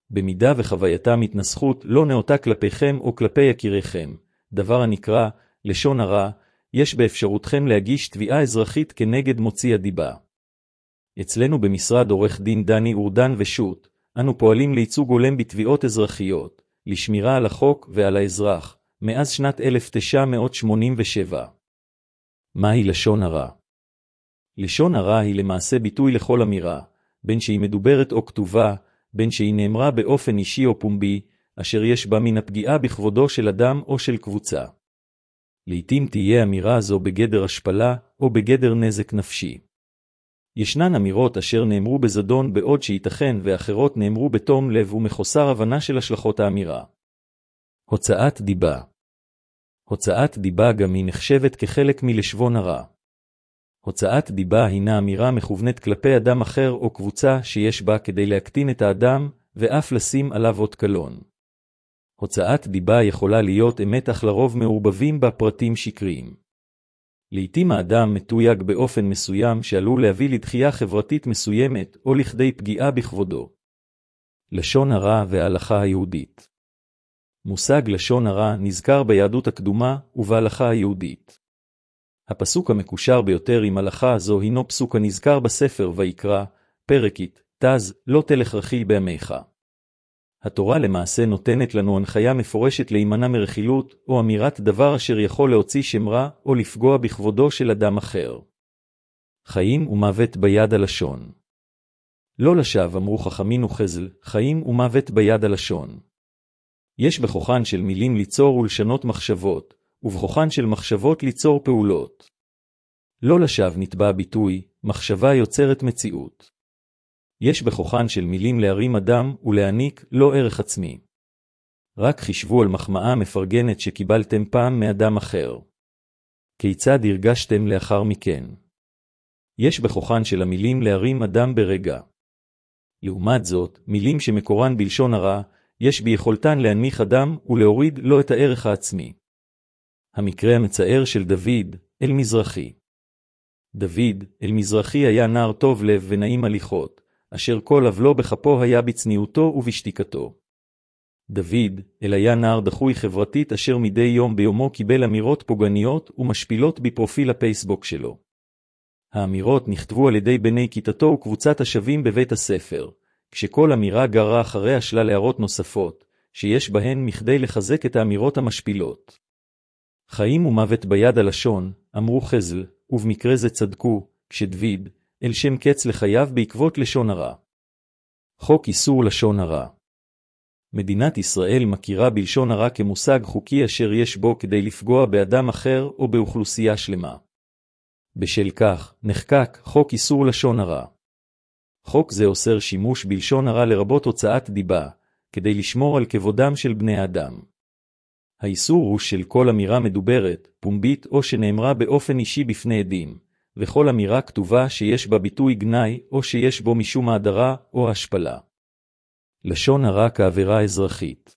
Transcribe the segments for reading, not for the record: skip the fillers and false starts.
במידה וחווייתם התנסחות לא נאותה כלפיכם או כלפי יקיריכם, דבר הנקרא לשון הרע, יש באפשרותכם להגיש תביעה אזרחית כנגד מוציא הדיבה. אצלנו במשרד עורך דין דני אורדן ושות, אנו פועלים לייצוג הולם בתביעות אזרחיות, לשמירה על החוק ועל האזרח, מאז שנת 1987. מהי לשון הרע? לשון הרע היא למעשה ביטוי לכל אמירה, בין שהיא מדוברת או כתובה, בין שהיא נאמרה באופן אישי או פומבי, אשר יש בה מן הפגיעה בכבודו של אדם או של קבוצה. לעתים תהיה אמירה זו בגדר השפלה או בגדר נזק נפשי. ישנן אמירות אשר נאמרו בזדון בעוד שייתכן ואחרות נאמרו בתום לב ומחוסר הבנה של השלכות האמירה. הוצאת דיבה. הוצאת דיבה גם היא נחשבת כחלק מלשון הרע. הוצאת דיבה הינה אמירה מכוונת כלפי אדם אחר או קבוצה שיש בה כדי להקטין את האדם ואף לשים עליו אות קלון. הוצאת דיבה יכולה להיות אמת אך לרוב מעורבבים בה פרטים שקריים. לעתים האדם מתויג באופן מסוים שעלול להביא לדחייה חברתית מסוימת או לכדי פגיעה בכבודו. לשון הרע וההלכה היהודית. מושג לשון הרע נזכר ביהדות הקדומה ובהלכה היהודית. הפסוק המקושר ביותר עם הלכה הזו הינו פסוק הנזכר בספר ויקרא, פרק תז, לא תלך רכיל בימיך. התורה למעשה נותנת לנו הנחיה מפורשת להימנע מרכילות או אמירת דבר אשר יכול להוציא שם רע או לפגוע בכבודו של אדם אחר. חיים ומוות ביד הלשון. לא לשווא אמרו חכמים וחז"ל, חיים ומוות ביד הלשון. יש בכוחן של מילים ליצור ולשנות מחשבות, ובכוחן של מחשבות ליצור פעולות. לא לשווא נטבע ביטוי, מחשבה יוצרת מציאות. יש בכוחן של מילים להרים אדם ולהעניק לא ערך עצמי. רק חישבו על מחמאה מפרגנת שקיבלתם פעם מאדם אחר. כיצד הרגשתם לאחר מכן? יש בכוחן של המילים להרים אדם ברגע. לעומת זאת, מילים שמקורן בלשון הרע, יש ביכולתן להנמיך אדם ולהוריד לו את הערך העצמי. המקרה המצער של דוד, אל מזרחי. דוד, אל מזרחי היה נער טוב לב ונעים הליכות, אשר כל עוולו בכפו היה בצניעותו ובשתיקתו. דוד, אל היה נער דחוי חברתית אשר מדי יום ביומו קיבל אמירות פוגעניות ומשפילות בפרופיל הפייסבוק שלו. האמירות נכתבו על ידי בני כיתתו וקבוצת השווים בבית הספר, כשכל אמירה גרה אחריה שלל הערות נוספות, שיש בהן מכדי לחזק את האמירות המשפילות. חיים ומוות ביד הלשון, אמרו חז"ל, ובמקרה זה צדקו, כשדוד, אל שם קץ לחייו בעקבות לשון הרע. חוק איסור לשון הרע. מדינת ישראל מכירה בלשון הרע כמושג חוקי אשר יש בו כדי לפגוע באדם אחר או באוכלוסייה שלמה. בשל כך, נחקק חוק איסור לשון הרע. חוק זה אוסר שימוש בלשון הרע לרבות הוצאת דיבה, כדי לשמור על כבודם של בני האדם. האיסור הוא של כל אמירה מדוברת, פומבית או שנאמרה באופן אישי בפני עדים, וכל אמירה כתובה שיש בה ביטוי גנאי או שיש בו משום ההדרה או השפלה. לשון הרע כעבירה אזרחית.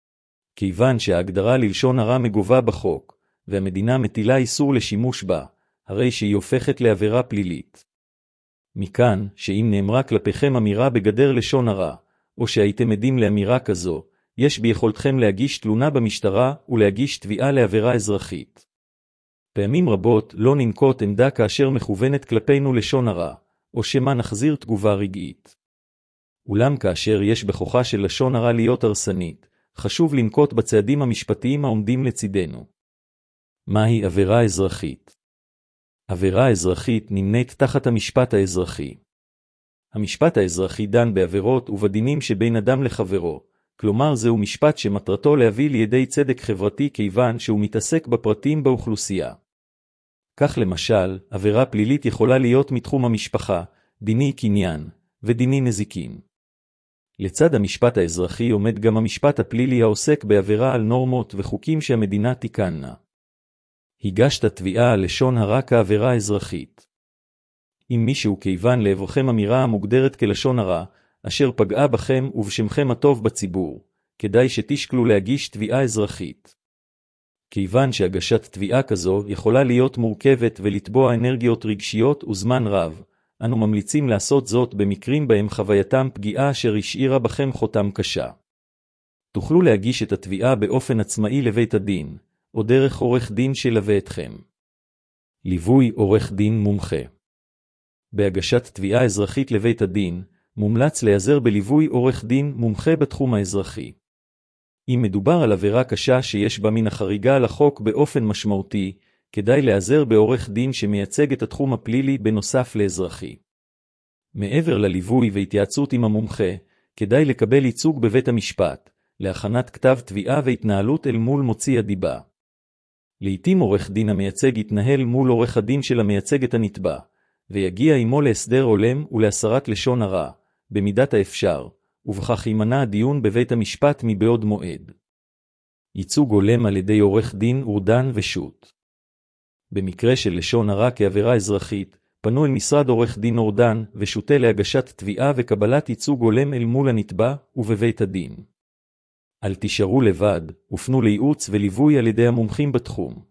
כיוון שההגדרה ללשון הרע מגובה בחוק, והמדינה מטילה איסור לשימוש בה, הרי שהיא הופכת לעבירה פלילית. מכאן, שאם נאמרה כלפיכם אמירה בגדר לשון הרע, או שהייתם עדים לאמירה כזו, יש ביכולתכם להגיש תלונה במשטרה ולהגיש תביעה לעבירה אזרחית. פעמים רבות לא ננקוט עמדה כאשר מכוונת כלפינו לשון הרע, או שמה נחזיר תגובה רגעית. אולם כאשר יש בכוחה של לשון הרע להיות הרסנית, חשוב לנקוט בצעדים המשפטיים העומדים לצידנו. מהי עבירה אזרחית? עבירה אזרחית נמנית תחת המשפט האזרחי. המשפט האזרחי דן בעבירות ובדינים שבין אדם לחברו, כלומר זהו משפט שמטרתו להביא לידי צדק חברתי כיוון שהוא מתעסק בפרטים באוכלוסייה. כך למשל, עבירה פלילית יכולה להיות מתחום המשפחה, דיני קניין ודיני נזיקין. לצד המשפט האזרחי עומד גם המשפט הפלילי העוסק בעבירה על נורמות וחוקים שהמדינה תיקנה. הגשת תביעה על לשון הרע כעבירה אזרחית. אם מישהו כיוון לעברכם אמירה המוגדרת כלשון הרע, אשר פגעה בכם ובשמכם הטוב בציבור, כדאי שתשקלו להגיש תביעה אזרחית. כיוון שהגשת תביעה כזו יכולה להיות מורכבת ולטבוע אנרגיות רגשיות וזמן רב, אנו ממליצים לעשות זאת במקרים בהם חווייתם פגיעה אשר השאירה בכם חותם קשה. תוכלו להגיש את התביעה באופן עצמאי לבית הדין, או דרך עורך דין שילווה אתכם. ליווי עורך דין מומחה. בהגשת תביעה אזרחית לבית הדין, מומלץ להיעזר בליווי עורך דין מומחה בתחום האזרחי. אם מדובר על עבירה קשה שיש בה מן החריגה על החוק באופן משמעותי, כדאי להיעזר בעורך דין שמייצג את התחום הפלילי בנוסף לאזרחי. מעבר לליווי והתייעצות עם המומחה, כדאי לקבל ייצוג בבית המשפט, להכנת כתב תביעה והתנהלות אל מול מוציא הדיבה. לעתים עורך דין המייצג יתנהל מול עורך הדין של המייצג את הנתבע, ויגיע עמו להסדר הולם ולהסרת לשון הרע, במידת האפשר, ובכך יימנע הדיון בבית המשפט מבעוד מועד. ייצוג הולם על ידי עורך דין אורדן ושות. במקרה של לשון הרע כעבירה אזרחית, פנו אל משרד עורך דין אורדן ושוטה להגשת תביעה וקבלת ייצוג הולם אל מול הנתבע ובבית הדין. אל תישארו לבד, ופנו לייעוץ וליווי על ידי המומחים בתחום.